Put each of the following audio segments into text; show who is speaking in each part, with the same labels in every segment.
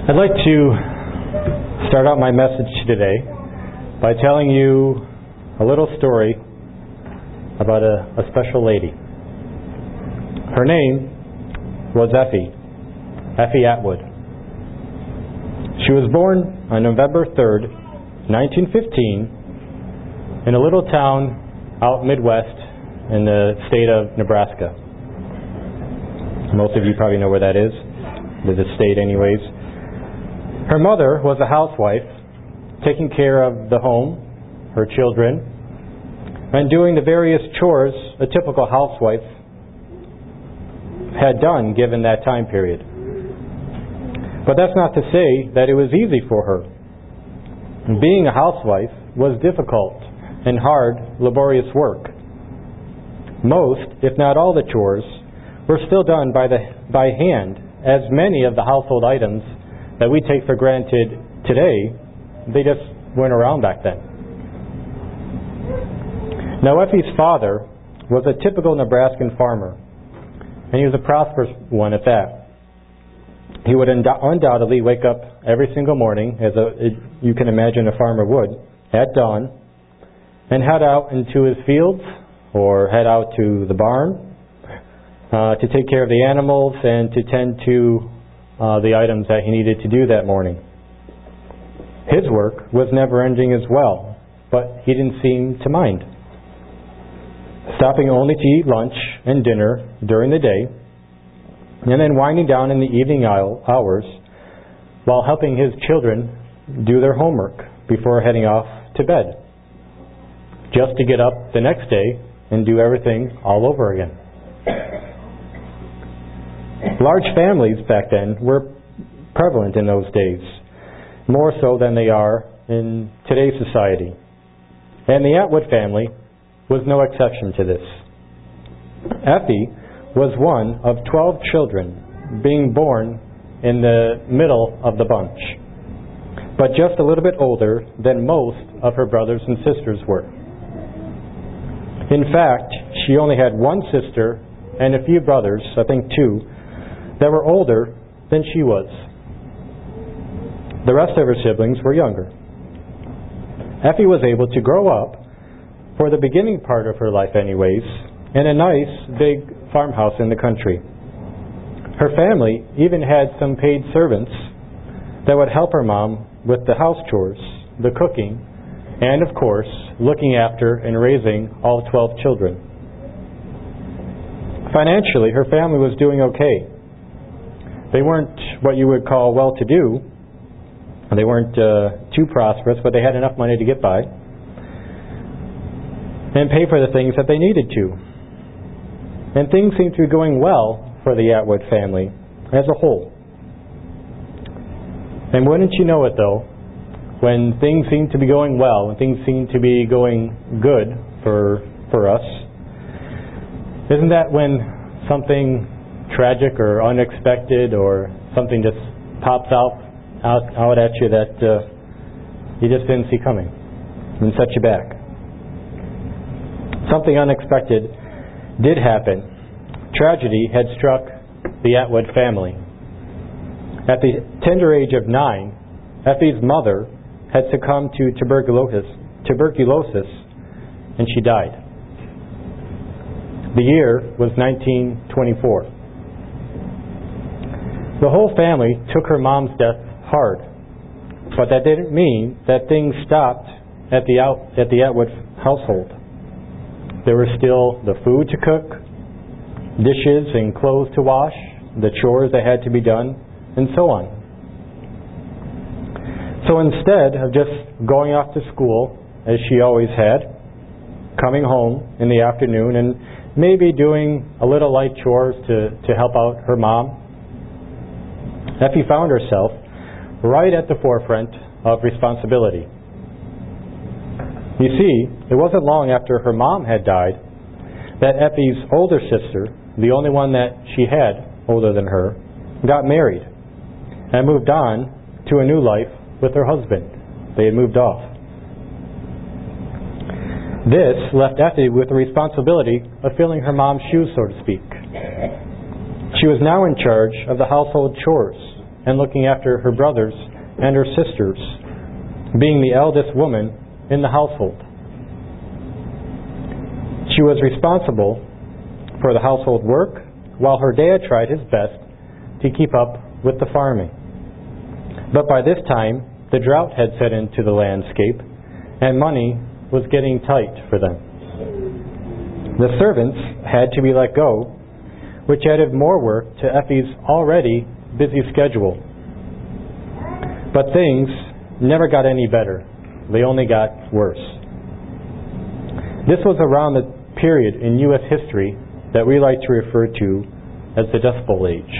Speaker 1: I'd like to start out my message today by telling you a little story about a special lady. Her name was Effie Atwood. She was born on November 3rd, 1915 in a little town out Midwest in the state of Nebraska. Most of you probably know where that is, the state anyways. Her mother was a housewife, taking care of the home, her children, and doing the various chores a typical housewife had done given that time period. But that's not to say that it was easy for her. Being a housewife was difficult and hard, laborious work. Most, if not all, the chores were still done by hand, as many of the household items that we take for granted today, they just weren't around back then. Now, Effie's father was a typical Nebraskan farmer, and he was a prosperous one at that. He would undoubtedly wake up every single morning, as you can imagine a farmer would, at dawn, and head out into his fields or head out to the barn to take care of the animals and to tend to the items that he needed to do that morning. His work was never ending as well, but he didn't seem to mind, stopping only to eat lunch and dinner during the day, and then winding down in the evening hours while helping his children do their homework before heading off to bed, just to get up the next day and do everything all over again. Large families back then were prevalent in those days, more so than they are in today's society. And the Atwood family was no exception to this. Effie was one of 12 children being born in the middle of the bunch, but just a little bit older than most of her brothers and sisters were. In fact, she only had one sister and a few brothers, I think two, that were older than she was. The rest of her siblings were younger. Effie was able to grow up, for the beginning part of her life anyways, in a nice big farmhouse in the country. Her family even had some paid servants that would help her mom with the house chores, the cooking, and of course, looking after and raising all 12 children. Financially, her family was doing okay. They weren't what you would call well-to-do. They weren't too prosperous, but they had enough money to get by and pay for the things that they needed to. And things seemed to be going well for the Atwood family as a whole. And wouldn't you know it, though, when things seem to be going well, when things seem to be going good for us, isn't that when something tragic or unexpected or something just pops out at you that you just didn't see coming and set you back? Something unexpected did happen. Tragedy had struck the Atwood family. At the tender age of 9, Effie's mother had succumbed to tuberculosis, and she died. The year was 1924. The whole family took her mom's death hard, but that didn't mean that things stopped at the Atwood household. There was still the food to cook, dishes and clothes to wash, the chores that had to be done, and so on. So instead of just going off to school, as she always had, coming home in the afternoon and maybe doing a little light chores to help out her mom, Effie found herself right at the forefront of responsibility. You see, it wasn't long after her mom had died that Effie's older sister, the only one that she had older than her, got married and moved on to a new life with her husband. They had moved off. This left Effie with the responsibility of filling her mom's shoes, so to speak. She was now in charge of the household chores and looking after her brothers and her sisters, being the eldest woman in the household. She was responsible for the household work, while her dad tried his best to keep up with the farming. But by this time, the drought had set into the landscape, and money was getting tight for them. The servants had to be let go, which added more work to Effie's already busy schedule. But things never got any better. They only got worse. This was around the period in U.S. history that we like to refer to as the Dust Bowl age.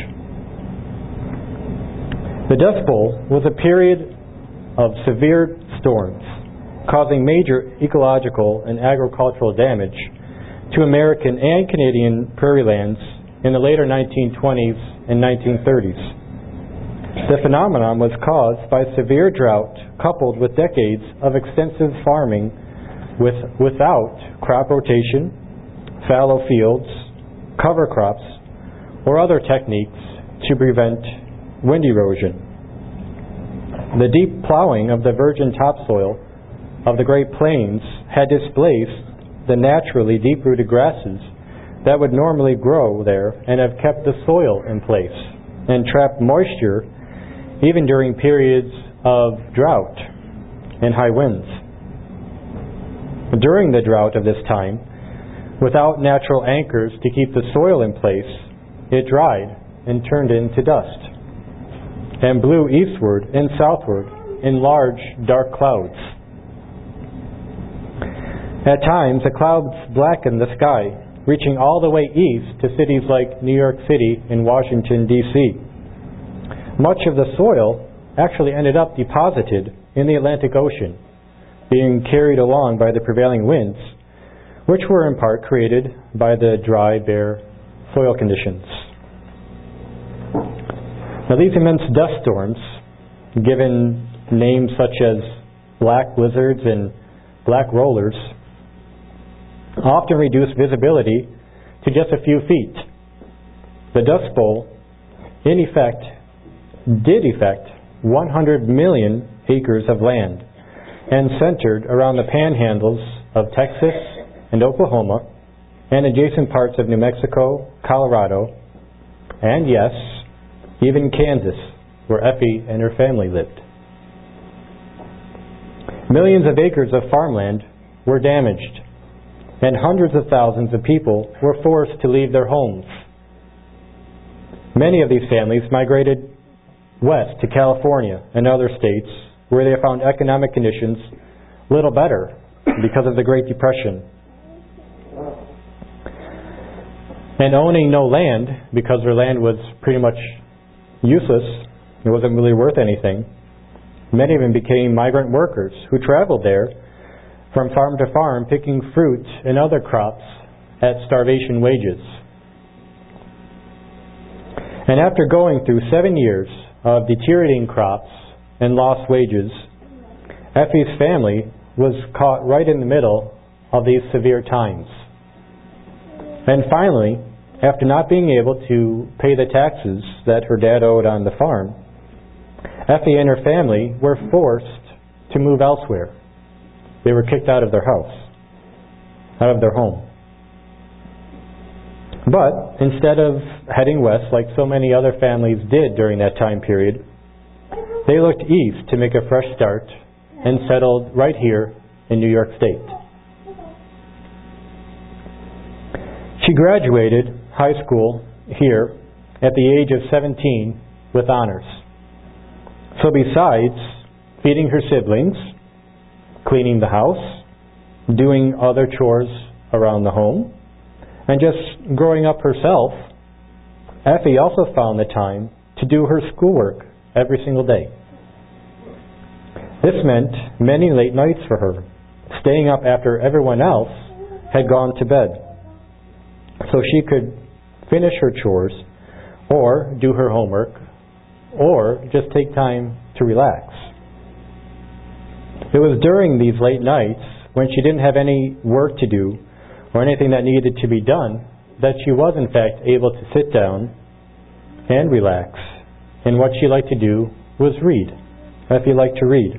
Speaker 1: The Dust Bowl was a period of severe storms, causing major ecological and agricultural damage to American and Canadian prairie lands in the later 1920s and 1930s. The phenomenon was caused by severe drought coupled with decades of extensive farming without crop rotation, fallow fields, cover crops, or other techniques to prevent wind erosion. The deep plowing of the virgin topsoil of the Great Plains had displaced the naturally deep-rooted grasses that would normally grow there and have kept the soil in place and trapped moisture even during periods of drought and high winds. During the drought of this time, without natural anchors to keep the soil in place, it dried and turned into dust and blew eastward and southward in large, dark clouds. At times, the clouds blackened the sky, reaching all the way east to cities like New York City and Washington, D.C. Much of the soil actually ended up deposited in the Atlantic Ocean, being carried along by the prevailing winds, which were in part created by the dry, bare soil conditions. Now, these immense dust storms, given names such as black blizzards and black rollers, often reduce visibility to just a few feet. The Dust Bowl, in effect, did affect 100 million acres of land and centered around the panhandles of Texas and Oklahoma and adjacent parts of New Mexico, Colorado, and yes, even Kansas, where Effie and her family lived. Millions of acres of farmland were damaged, and hundreds of thousands of people were forced to leave their homes. Many of these families migrated west to California and other states where they found economic conditions little better because of the Great Depression. And owning no land, because their land was pretty much useless, it wasn't really worth anything, many of them became migrant workers who traveled there from farm to farm picking fruit and other crops at starvation wages. And after going through 7 years of deteriorating crops and lost wages, Effie's family was caught right in the middle of these severe times. And finally, after not being able to pay the taxes that her dad owed on the farm, Effie and her family were forced to move elsewhere. They were kicked out of their house, out of their home. But instead of heading west like so many other families did during that time period, they looked east to make a fresh start and settled right here in New York State. She graduated high school here at the age of 17 with honors. So besides feeding her siblings, cleaning the house, doing other chores around the home, and just growing up herself, Effie also found the time to do her schoolwork every single day. This meant many late nights for her, staying up after everyone else had gone to bed, so she could finish her chores or do her homework or just take time to relax. It was during these late nights, when she didn't have any work to do or anything that needed to be done, that she was in fact able to sit down and relax and what she liked to do was read. Effie liked to read.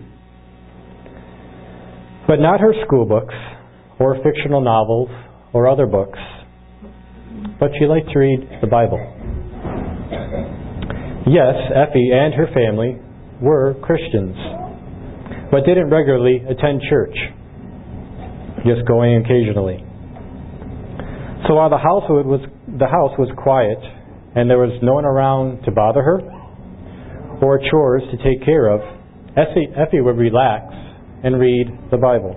Speaker 1: But not her school books, or fictional novels, or other books, but she liked to read the Bible. Yes, Effie and her family were Christians, but didn't regularly attend church, just going occasionally. So while the house was quiet and there was no one around to bother her or chores to take care of, Effie would relax and read the Bible.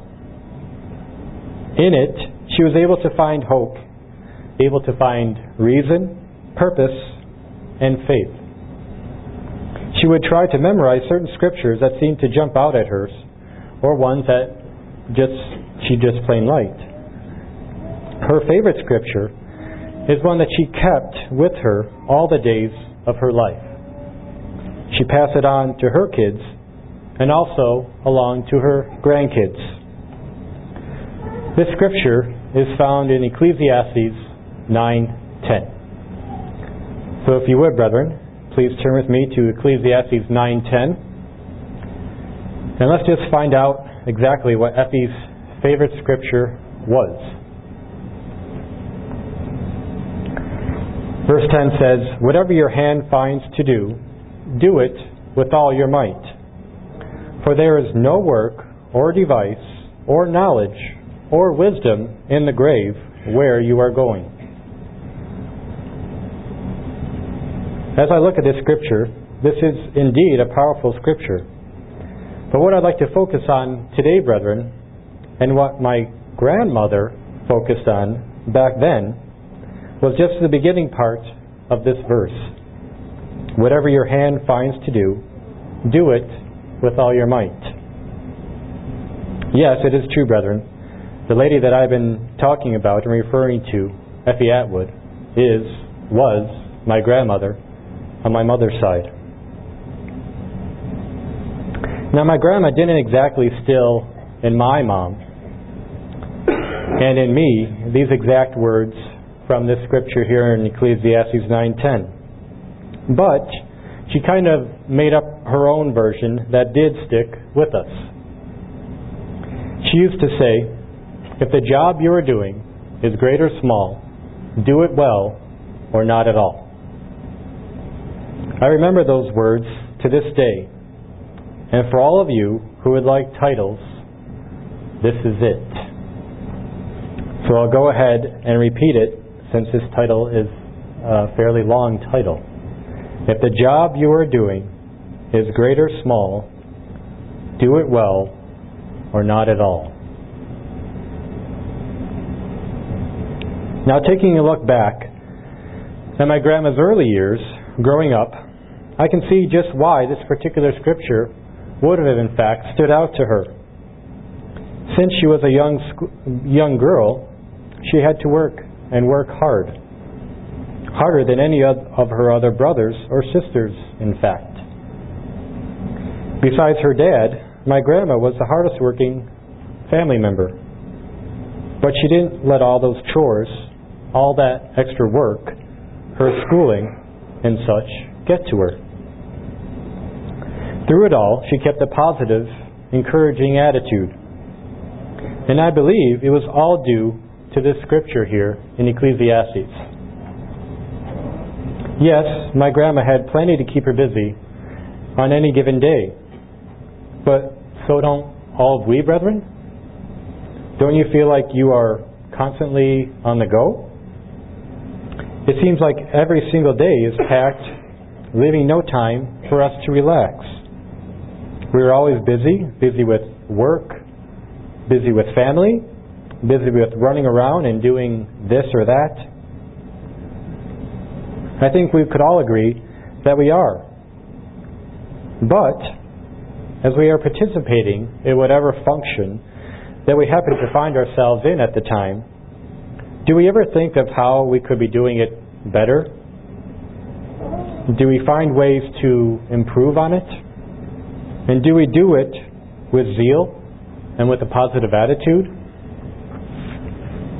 Speaker 1: In it, she was able to find hope, able to find reason, purpose, and faith. She would try to memorize certain scriptures that seemed to jump out at her, or ones that she just plain liked. Her favorite scripture is one that she kept with her all the days of her life. She passed it on to her kids and also along to her grandkids. This scripture is found in Ecclesiastes 9:10. So if you would, brethren, please turn with me to Ecclesiastes 9:10. And let's just find out exactly what Effie's favorite scripture was. Verse 10 says, "Whatever your hand finds to do, do it with all your might. For there is no work or device or knowledge or wisdom in the grave where you are going." As I look at this scripture, this is indeed a powerful scripture. But what I'd like to focus on today, brethren, and what my grandmother focused on back then, was just the beginning part of this verse. Whatever your hand finds to do it with all your might. Yes, it is true, brethren. The lady that I've been talking about and referring to, Effie Atwood, was my grandmother on my mother's side. Now, my grandma didn't exactly instill in my mom and in me these exact words from this scripture here in Ecclesiastes 9:10. But she kind of made up her own version that did stick with us. She used to say, "If the job you are doing is great or small, do it well or not at all." I remember those words to this day. And for all of you who would like titles, this is it. So I'll go ahead and repeat it, since this title is a fairly long title. If the job you are doing is great or small, do it well or not at all. Now, taking a look back at my grandma's early years growing up, I can see just why this particular scripture would have in fact stood out to her. Since she was a young girl, she had to work and work hard. Harder than any of her other brothers or sisters, in fact. Besides her dad, my grandma was the hardest working family member. But she didn't let all those chores, all that extra work, her schooling and such, get to her. Through it all, she kept a positive, encouraging attitude. And I believe it was all due to this scripture here in Ecclesiastes. Yes, my grandma had plenty to keep her busy on any given day. But so don't all of we, brethren? Don't you feel like you are constantly on the go? It seems like every single day is packed, leaving no time for us to relax. We are always busy with work, busy with family, busy with running around and doing this or that. I think we could all agree that we are. But as we are participating in whatever function that we happen to find ourselves in at the time, do we ever think of how we could be doing it better? Do we find ways to improve on it? And do we do it with zeal and with a positive attitude?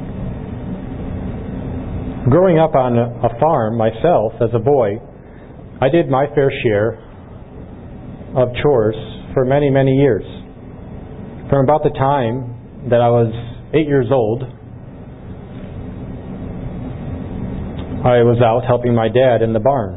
Speaker 1: Growing up on a farm myself as a boy, I did my fair share of chores for many, many years. From about the time that I was 8 years old, I was out helping my dad in the barn.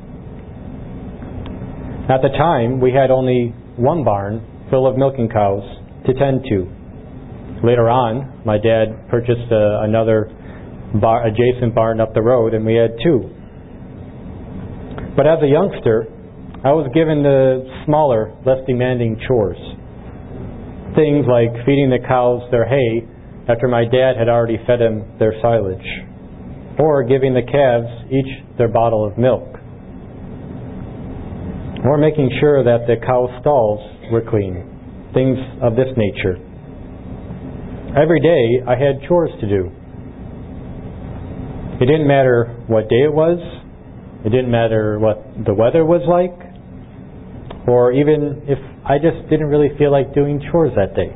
Speaker 1: At the time, we had only one barn full of milking cows to tend to. Later on, my dad purchased another adjacent barn up the road, and we had two. But as a youngster, I was given the smaller, less demanding chores. Things like feeding the cows their hay after my dad had already fed them their silage, or giving the calves each their bottle of milk, or making sure that the cow stalls were clean, things of this nature. Every day I had chores to do. It didn't matter what day it was, it didn't matter what the weather was like, or even if I just didn't really feel like doing chores that day.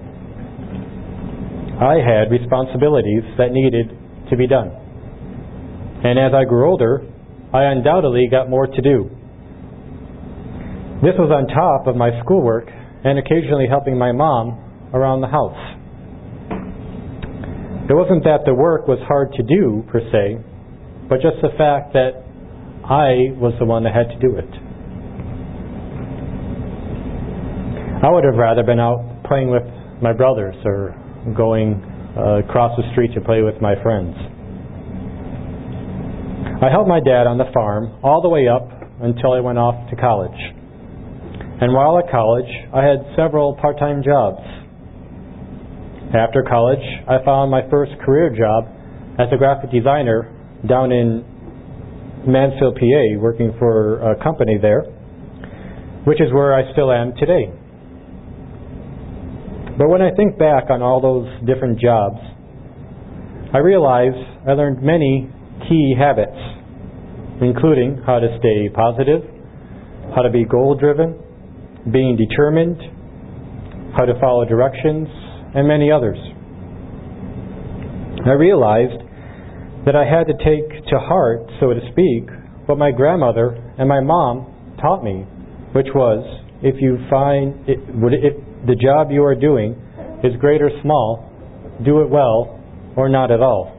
Speaker 1: I had responsibilities that needed to be done. And as I grew older, I undoubtedly got more to do. This was on top of my schoolwork and occasionally helping my mom around the house. It wasn't that the work was hard to do, per se, but just the fact that I was the one that had to do it. I would have rather been out playing with my brothers or going across the street to play with my friends. I helped my dad on the farm all the way up until I went off to college. And while at college, I had several part-time jobs. After college, I found my first career job as a graphic designer down in Mansfield, PA, working for a company there, which is where I still am today. But when I think back on all those different jobs, I realize I learned many key habits, including how to stay positive, how to be goal-driven, being determined, how to follow directions, and many others. I realized that I had to take to heart, so to speak, what my grandmother and my mom taught me, which was, if the job you are doing is great or small, do it well or not at all.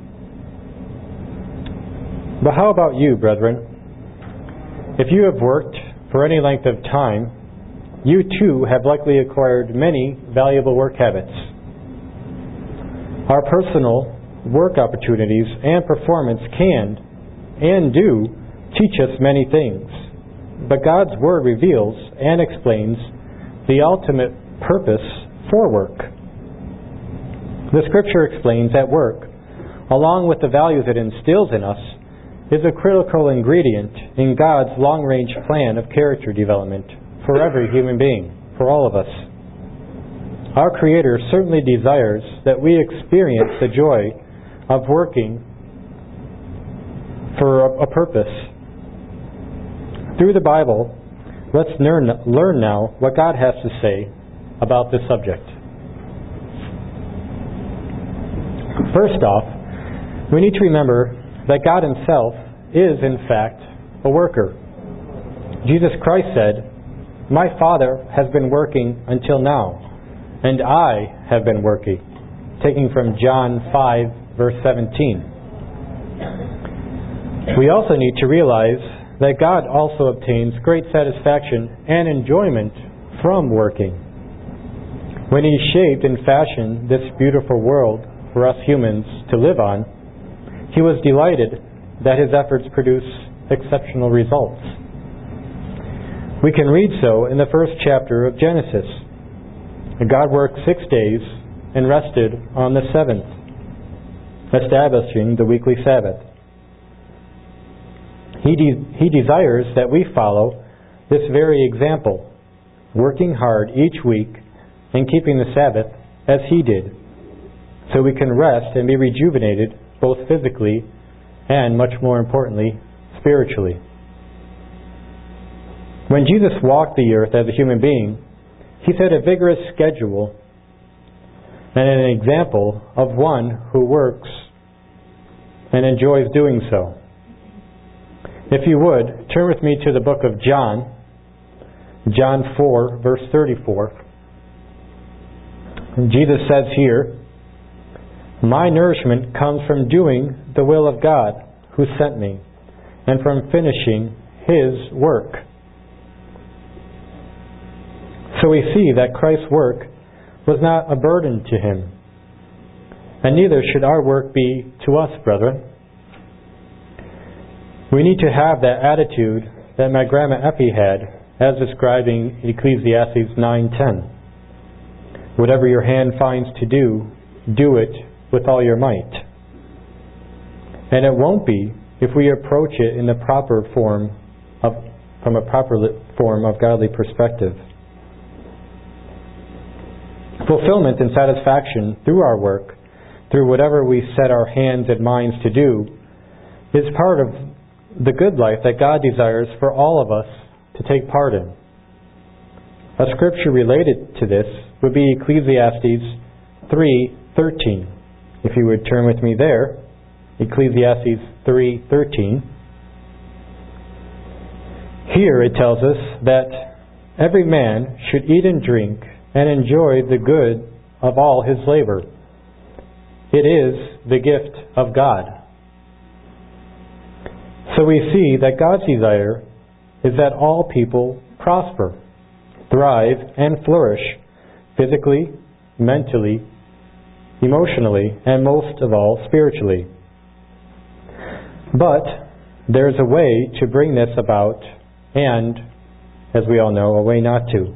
Speaker 1: But how about you, brethren? If you have worked for any length of time, you too have likely acquired many valuable work habits. Our personal work opportunities and performance can and do teach us many things, but God's Word reveals and explains the ultimate purpose for work. The Scripture explains that work, along with the values it instills in us, is a critical ingredient in God's long-range plan of character development for every human being, for all of us. Our Creator certainly desires that we experience the joy of working for a purpose. Through the Bible, let's learn now what God has to say about this subject. First off, we need to remember that God Himself is, in fact, a worker. Jesus Christ said, "My Father has been working until now, and I have been working," taking from John 5, verse 17. We also need to realize that God also obtains great satisfaction and enjoyment from working. When He shaped and fashioned this beautiful world for us humans to live on, He was delighted that His efforts produce exceptional results. We can read so in the first chapter of Genesis. God worked 6 days and rested on the seventh, establishing the weekly Sabbath. He desires that we follow this very example, working hard each week and keeping the Sabbath as He did, so we can rest and be rejuvenated both physically and, much more importantly, spiritually. When Jesus walked the earth as a human being, He set a vigorous schedule and an example of one who works and enjoys doing so. If you would, turn with me to the book of John, John 4, verse 34. And Jesus says here, "My nourishment comes from doing the will of God who sent me, and from finishing His work." So we see that Christ's work was not a burden to Him, and neither should our work be to us, brethren. We need to have that attitude that my Grandma Effie had, as described in Ecclesiastes 9:10. Whatever your hand finds to do, do it with all your might. And it won't be if we approach it in the proper form from a proper form of godly perspective. Fulfillment and satisfaction through our work, through whatever we set our hands and minds to do, is part of the good life that God desires for all of us to take part in. A scripture related to this would be Ecclesiastes 3:13. If you would turn with me there, Ecclesiastes 3:13. Here it tells us that every man should eat and drink and enjoy the good of all his labor. It is the gift of God. So we see that God's desire is that all people prosper, thrive, and flourish physically, mentally, emotionally, and most of all, spiritually. But there's a way to bring this about, and, as we all know, a way not to.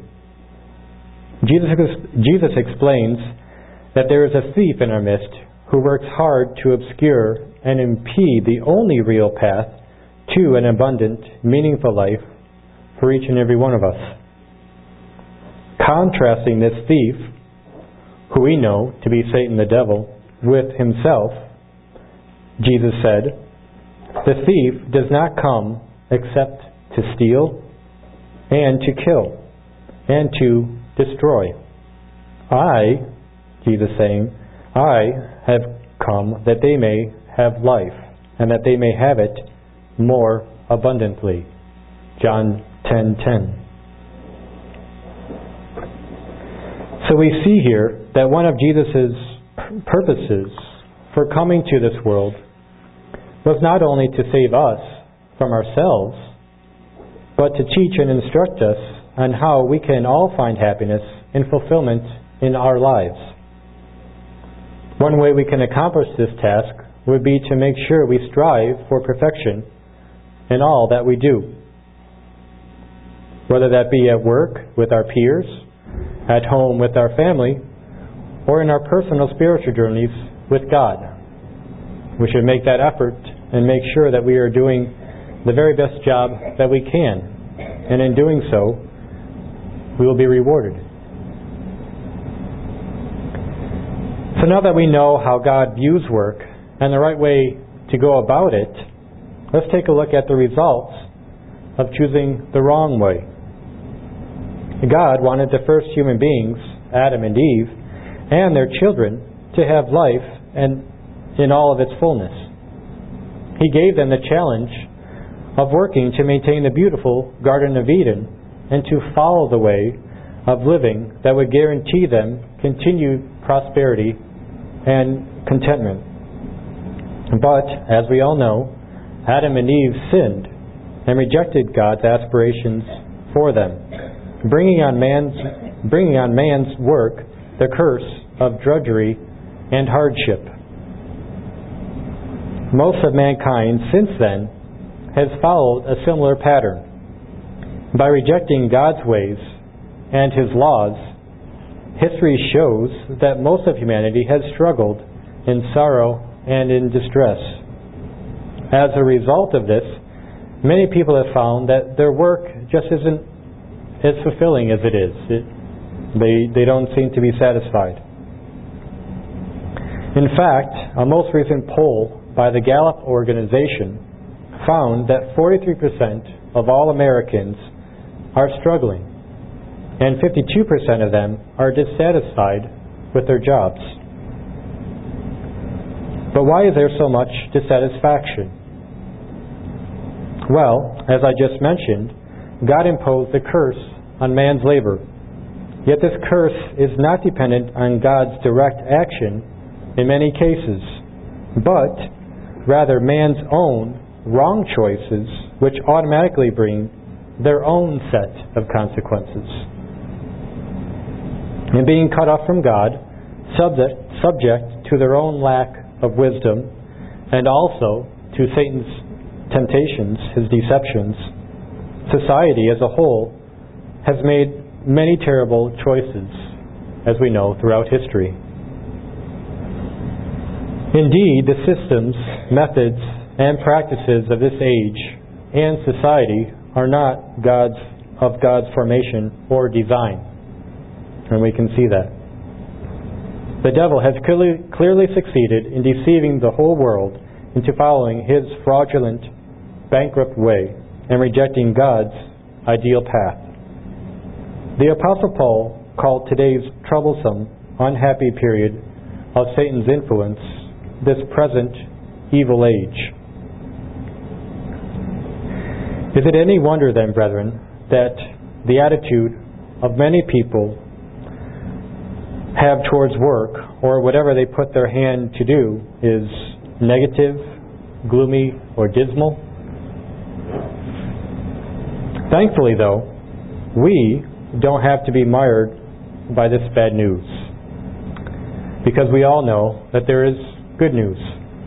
Speaker 1: Jesus explains that there is a thief in our midst who works hard to obscure and impede the only real path to an abundant, meaningful life for each and every one of us. Contrasting this thief, who we know to be Satan the devil, with himself, Jesus said, "The thief does not come except to steal and to kill and to destroy. I," Jesus saying, "I have come that they may have life, and that they may have it more abundantly." John 10:10. So we see here that one of Jesus' purposes for coming to this world was not only to save us from ourselves, but to teach and instruct us on how we can all find happiness and fulfillment in our lives. One way we can accomplish this task would be to make sure we strive for perfection in all that we do. Whether that be at work with our peers, at home with our family, or in our personal spiritual journeys with God. We should make that effort and make sure that we are doing the very best job that we can. And in doing so, we will be rewarded. So now that we know how God views work and the right way to go about it, let's take a look at the results of choosing the wrong way. God wanted the first human beings, Adam and Eve, and their children to have life and in all of its fullness. He gave them the challenge of working to maintain the beautiful Garden of Eden and to follow the way of living that would guarantee them continued prosperity and contentment. But, as we all know, Adam and Eve sinned and rejected God's aspirations for them, bringing on man's work the curse of drudgery and hardship. Most of mankind since then has followed a similar pattern. By rejecting God's ways and His laws, history shows that most of humanity has struggled in sorrow and in distress. As a result of this, many people have found that their work just isn't as fulfilling as it is. They don't seem to be satisfied. In fact, a most recent poll by the Gallup organization found that 43% of all Americans are struggling, and 52% of them are dissatisfied with their jobs. But why is there so much dissatisfaction? Well, as I just mentioned, God imposed a curse on man's labor. Yet this curse is not dependent on God's direct action in many cases, but rather man's own wrong choices, which automatically bring their own set of consequences. And being cut off from God, subject to their own lack of wisdom, and also to Satan's temptations, his deceptions, society as a whole has made many terrible choices, as we know, throughout history. Indeed, the systems, methods, and practices of this age and society are not of God's formation or design. And we can see that. The devil has clearly succeeded in deceiving the whole world into following his fraudulent, bankrupt way and rejecting God's ideal path. The Apostle Paul called today's troublesome, unhappy period of Satan's influence this present evil age. Is it any wonder then, brethren, that the attitude of many people have towards work or whatever they put their hand to do is negative, gloomy, or dismal? Thankfully, though, we don't have to be mired by this bad news, because we all know that there is good news.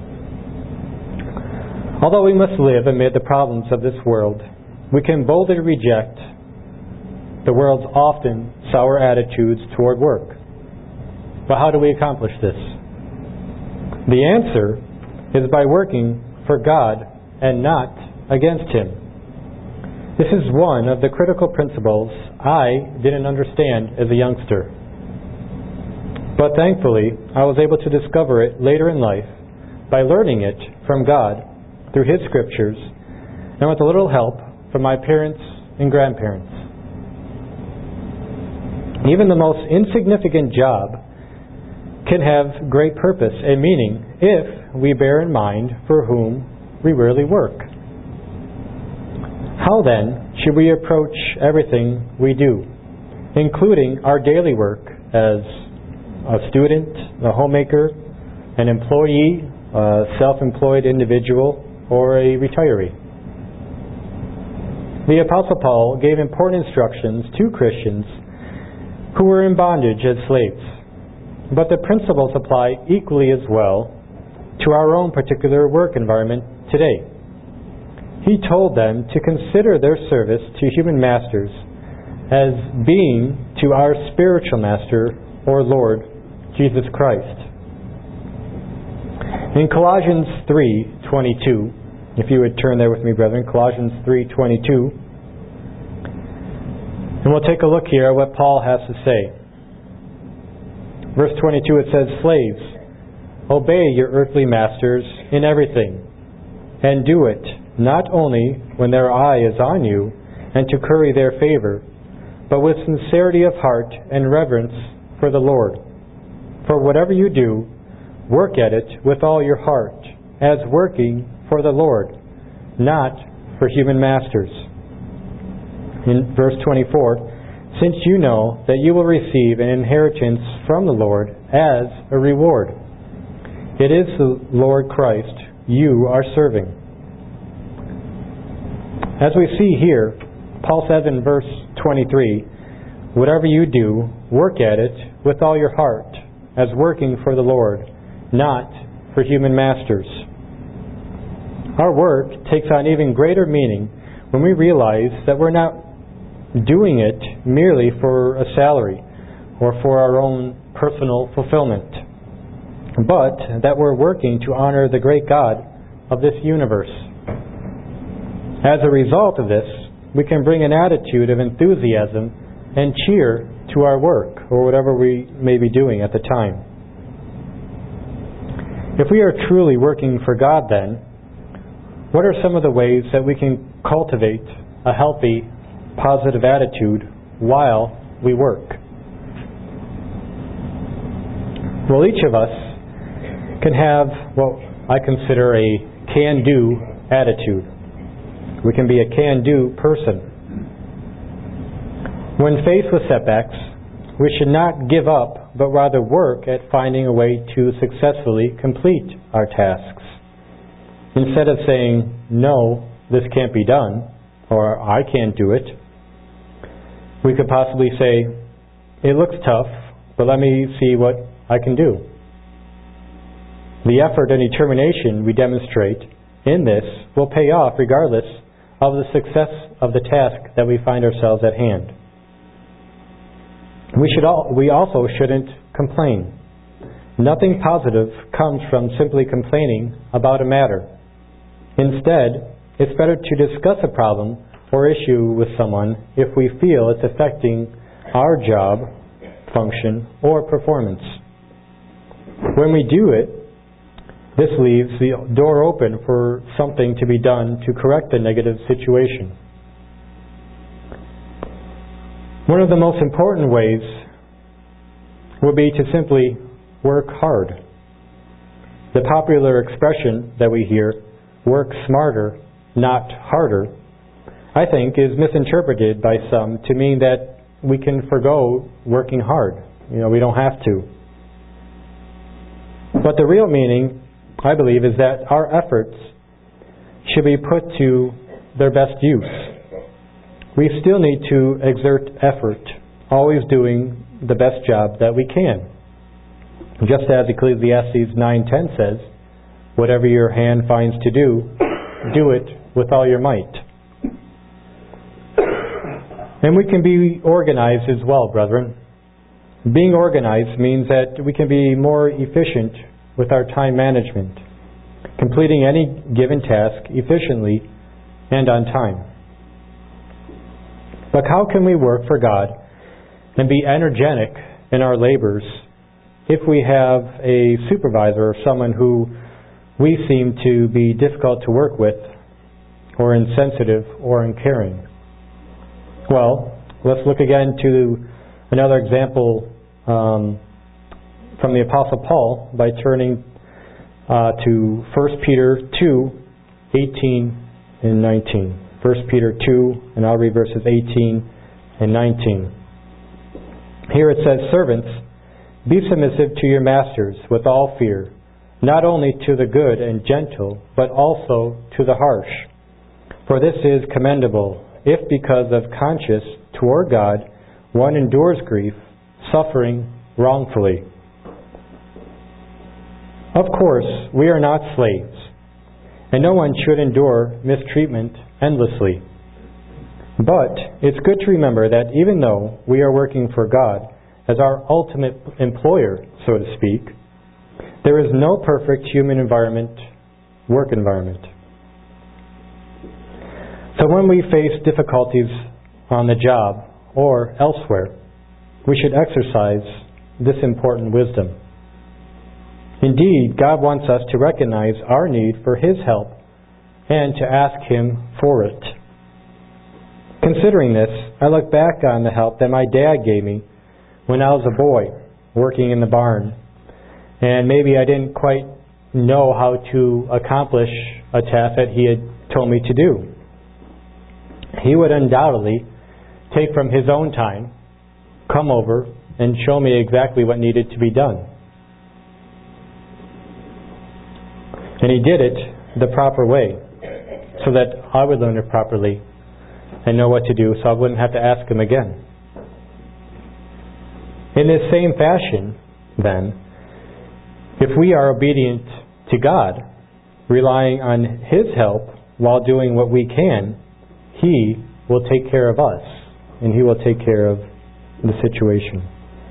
Speaker 1: Although we must live amid the problems of this world, we can boldly reject the world's often sour attitudes toward work. But how do we accomplish this? The answer is by working for God and not against Him. This is one of the critical principles I didn't understand as a youngster. But thankfully, I was able to discover it later in life by learning it from God through His Scriptures and with a little help from my parents and grandparents. Even the most insignificant job can have great purpose and meaning if we bear in mind for whom we really work. How then should we approach everything we do, including our daily work as a student, a homemaker, an employee, a self-employed individual, or a retiree? The Apostle Paul gave important instructions to Christians who were in bondage as slaves, but the principles apply equally as well to our own particular work environment today. He told them to consider their service to human masters as being to our spiritual master or Lord, Jesus Christ. In Colossians 3:22, if you would turn there with me, brethren, Colossians 3:22, and we'll take a look here at what Paul has to say. Verse 22, it says, "Slaves, obey your earthly masters in everything, and do it not only when their eye is on you and to curry their favor, but with sincerity of heart and reverence for the Lord. For whatever you do, work at it with all your heart, as working for the Lord, not for human masters." In verse 24, "Since you know that you will receive an inheritance from the Lord as a reward. It is the Lord Christ you are serving." As we see here, Paul says in verse 23, "Whatever you do, work at it with all your heart, as working for the Lord, not for human masters." Our work takes on even greater meaning when we realize that we're not doing it merely for a salary or for our own personal fulfillment, but that we're working to honor the great God of this universe. As a result of this, we can bring an attitude of enthusiasm and cheer to our work or whatever we may be doing at the time. If we are truly working for God, then, what are some of the ways that we can cultivate a healthy, positive attitude while we work? Well, each of us can have what I consider a can-do attitude. We can be a can-do person. When faced with setbacks, we should not give up, but rather work at finding a way to successfully complete our tasks. Instead of saying, no, this can't be done, or I can't do it, we could possibly say, it looks tough, but let me see what I can do. The effort and determination we demonstrate in this will pay off regardless of the success of the task that we find ourselves at hand. We also shouldn't complain. Nothing positive comes from simply complaining about a matter. Instead, it's better to discuss a problem or issue with someone if we feel it's affecting our job, function, or performance. When we do it, this leaves the door open for something to be done to correct the negative situation. One of the most important ways would be to simply work hard. The popular expression that we hear, work smarter, not harder, I think is misinterpreted by some to mean that we can forgo working hard. We don't have to. But the real meaning, I believe, is that our efforts should be put to their best use. We still need to exert effort, always doing the best job that we can. Just as Ecclesiastes 9:10 says, whatever your hand finds to do, do it with all your might. And we can be organized as well, brethren. Being organized means that we can be more efficient with our time management, completing any given task efficiently and on time. But how can we work for God and be energetic in our labors if we have a supervisor or someone who we seem to be difficult to work with, or insensitive or uncaring? Well, let's look again to another example from the Apostle Paul by turning to 1 Peter 2:18 and 19. 1 Peter 2, and I'll read verses 18 and 19. Here it says, servants, be submissive to your masters with all fear, not only to the good and gentle, but also to the harsh. For this is commendable, if because of conscience toward God one endures grief, suffering wrongfully. Of course, we are not slaves, and no one should endure mistreatment endlessly. But it's good to remember that even though we are working for God as our ultimate employer, so to speak, there is no perfect human work environment. So when we face difficulties on the job or elsewhere, we should exercise this important wisdom. Indeed, God wants us to recognize our need for His help and to ask Him for it. Considering this, I look back on the help that my dad gave me when I was a boy working in the barn, and maybe I didn't quite know how to accomplish a task that he had told me to do. He would undoubtedly take from his own time, come over, and show me exactly what needed to be done. And he did it the proper way, so that I would learn it properly and know what to do, so I wouldn't have to ask him again. In this same fashion, then, if we are obedient to God, relying on His help while doing what we can, He will take care of us, and He will take care of the situation.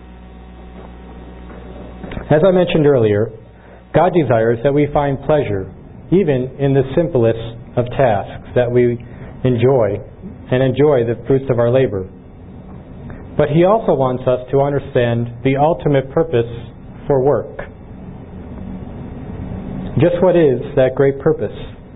Speaker 1: As I mentioned earlier, God desires that we find pleasure even in the simplest of tasks, that we enjoy the fruits of our labor. But He also wants us to understand the ultimate purpose for work. Just what is that great purpose?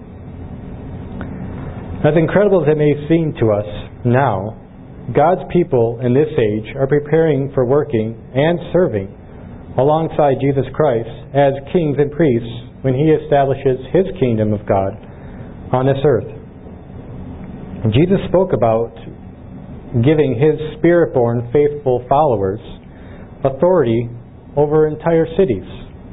Speaker 1: As incredible as it may seem to us now, God's people in this age are preparing for working and serving alongside Jesus Christ as kings and priests when He establishes His kingdom of God on this earth. Jesus spoke about giving His Spirit-born faithful followers authority over entire cities.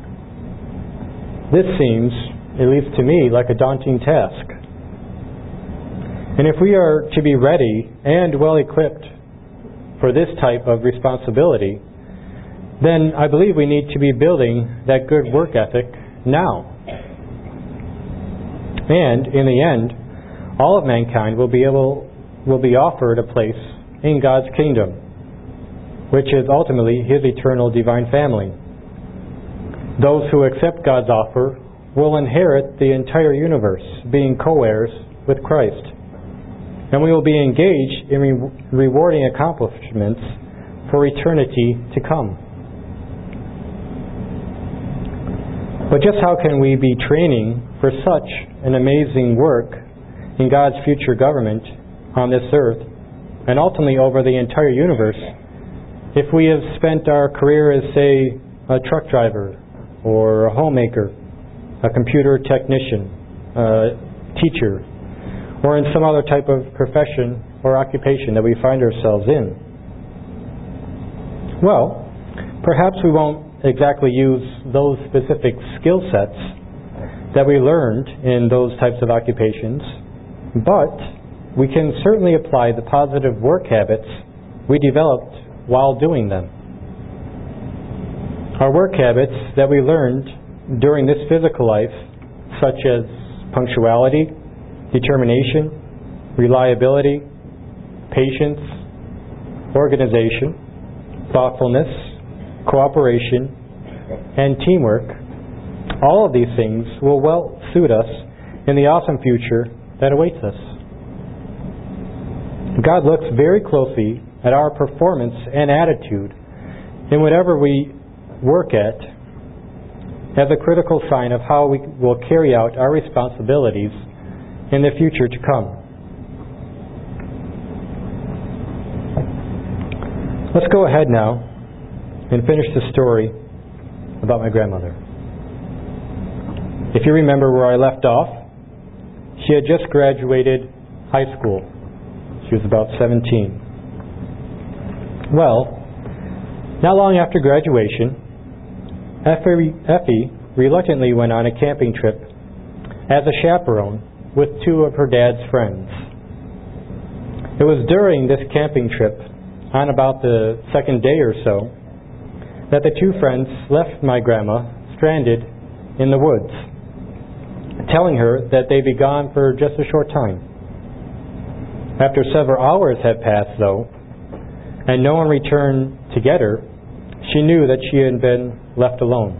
Speaker 1: This seems, at least to me, like a daunting task. And if we are to be ready and well-equipped for this type of responsibility, then I believe we need to be building that good work ethic now. And in the end, all of mankind will be offered a place in God's kingdom, which is ultimately His eternal divine family. Those who accept God's offer will inherit the entire universe, being co-heirs with Christ. And we will be engaged in rewarding accomplishments for eternity to come. But just how can we be training for such an amazing work in God's future government on this earth, and ultimately over the entire universe, if we have spent our career as, say, a truck driver, or a homemaker, a computer technician, a teacher, or in some other type of profession or occupation that we find ourselves in? Well, perhaps we won't exactly use those specific skill sets that we learned in those types of occupations, but we can certainly apply the positive work habits we developed while doing them. Our work habits that we learned during this physical life, such as punctuality, determination, reliability, patience, organization, thoughtfulness, cooperation, and teamwork, all of these things will well suit us in the awesome future that awaits us. God looks very closely at our performance and attitude in whatever we work at as a critical sign of how we will carry out our responsibilities in the future to come. Let's go ahead now and finish the story about my grandmother. If you remember where I left off, she had just graduated high school. She was about 17. Well, not long after graduation, Effie reluctantly went on a camping trip as a chaperone with two of her dad's friends. It was during this camping trip, on about the second day or so, that the two friends left my grandma stranded in the woods, telling her that they'd be gone for just a short time. After several hours had passed, though, and no one returned to get her, she knew that she had been left alone.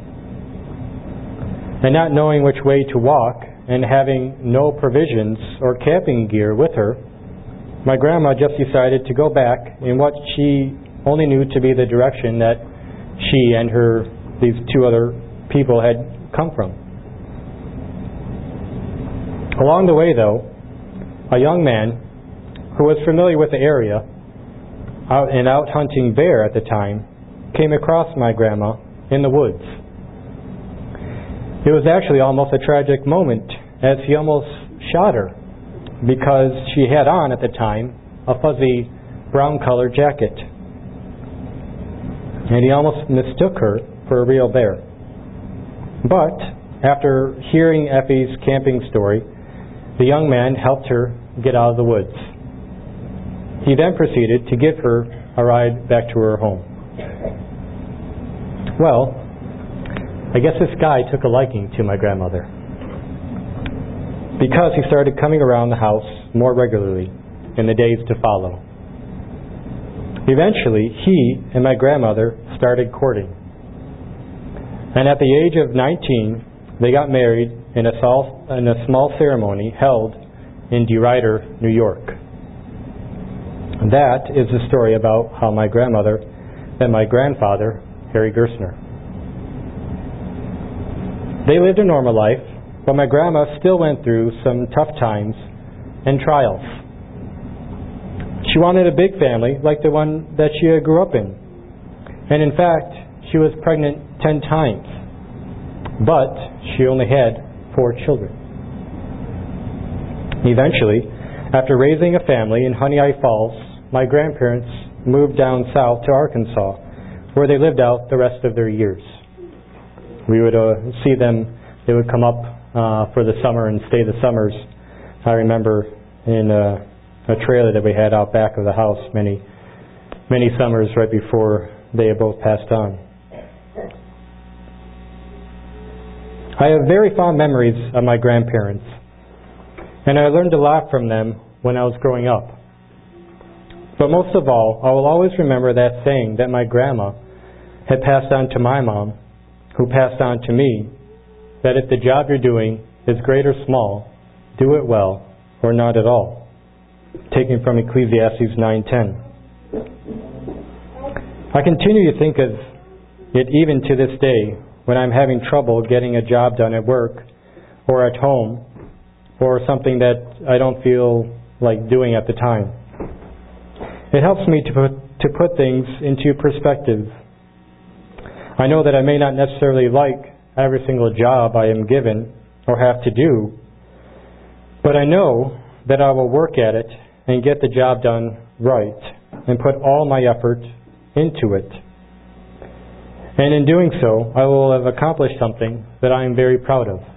Speaker 1: And not knowing which way to walk, and having no provisions or camping gear with her, my grandma just decided to go back in what she only knew to be the direction that she and these two other people had come from. Along the way, though, a young man who was familiar with the area out hunting bear at the time came across my grandma in the woods. It was actually almost a tragic moment, as he almost shot her because she had on at the time a fuzzy brown-colored jacket, and he almost mistook her for a real bear. But after hearing Effie's camping story, the young man helped her get out of the woods. He then proceeded to give her a ride back to her home. Well, I guess this guy took a liking to my grandmother, because he started coming around the house more regularly in the days to follow. Eventually, he and my grandmother started courting. And at the age of 19, they got married in a small ceremony held in DeRuyter, New York. That is the story about how my grandmother and my grandfather, Harry Gerstner. They lived a normal life, but my grandma still went through some tough times and trials. She wanted a big family like the one that she grew up in. And in fact, she was pregnant 10 times. But she only had 4 children. Eventually, After raising a family in Honey Eye Falls, my grandparents moved down south to Arkansas, where they lived out the rest of their years. We would see them. They would come up for the summer and stay the summers. I remember in a trailer that we had out back of the house many summers right before they had both passed on. I have very fond memories of my grandparents, and I learned a lot from them when I was growing up. But most of all, I will always remember that saying that my grandma had passed on to my mom, who passed on to me, that if the job you're doing is great or small, do it well or not at all. Taken from Ecclesiastes 9:10. I continue to think of it even to this day when I'm having trouble getting a job done at work or at home or something that I don't feel like doing at the time. It helps me to put things into perspective. I know that I may not necessarily like every single job I am given or have to do, but I know that I will work at it and get the job done right and put all my effort into it. And in doing so, I will have accomplished something that I am very proud of.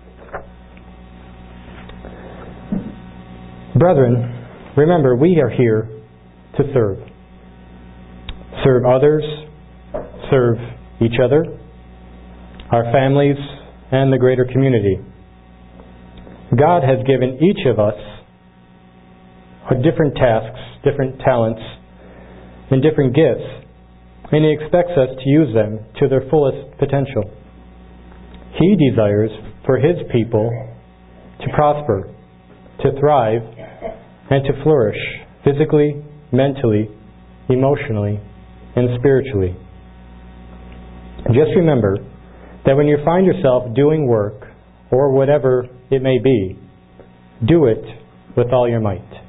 Speaker 1: Brethren, remember, we are here to serve. Serve others, serve each other, our families, and the greater community. God has given each of us different tasks, different talents, and different gifts, and He expects us to use them to their fullest potential. He desires for His people to prosper, to thrive, and to flourish physically, mentally, emotionally, and spiritually. Just remember that when you find yourself doing work, or whatever it may be, do it with all your might.